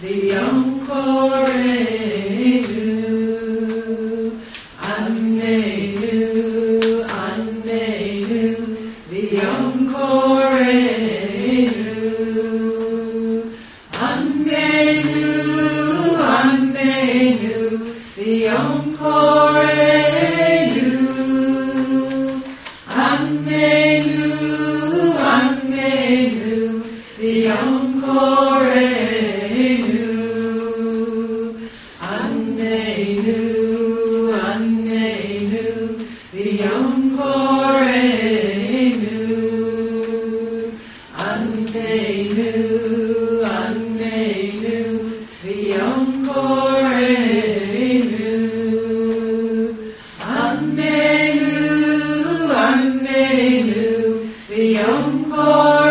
V'yom Koreinu, Anenu, Anenu, V'yom Koreinu, Anenu, Anenu, V'yom Koreinu, Anenu, Anenu, V'yom Koreinu, Anenu, Anenu, V'yom Koreinu, Anenu, Anenu, V'yom Koreinu, Anenu, Anenu, V'yom Koreinu.